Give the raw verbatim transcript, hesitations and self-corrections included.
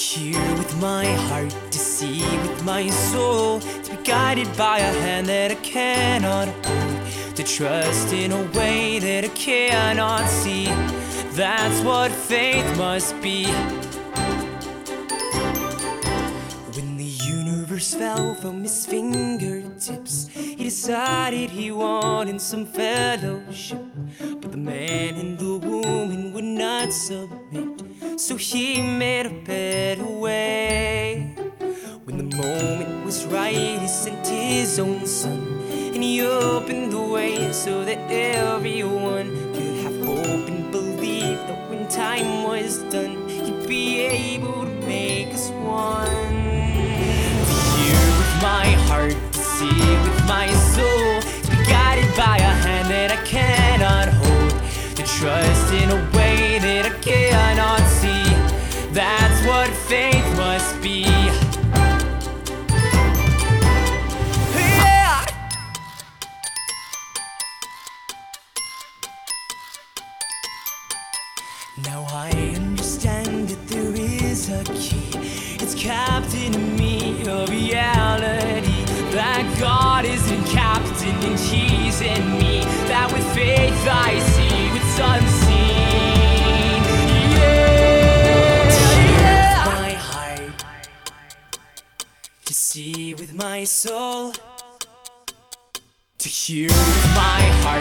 hear with my heart, to see with my soul, to be guided by a hand that I cannot hold, to trust in a way that I cannot see. That's what faith must be. When the universe fell from his fingertips, he decided he wanted some fellowship, but the man and the woman would not submit, so he made a better way. When the moment was right, he sent his own son, and he opened the way so that everyone could have hope and believe that when time was done, he'd be able to make us one. To hear with my heart, to see with my soul, to be guided by a hand that I cannot hold, to trust in a way that I cannot see. That's what faith must be. Yeah! Now I understand that there is a key. It's captain in me, a reality, that God isn't captain and he's in me, that with faith I see what's unseen. Yeah, yeah. With my heart, to see with my soul, to hear with my heart.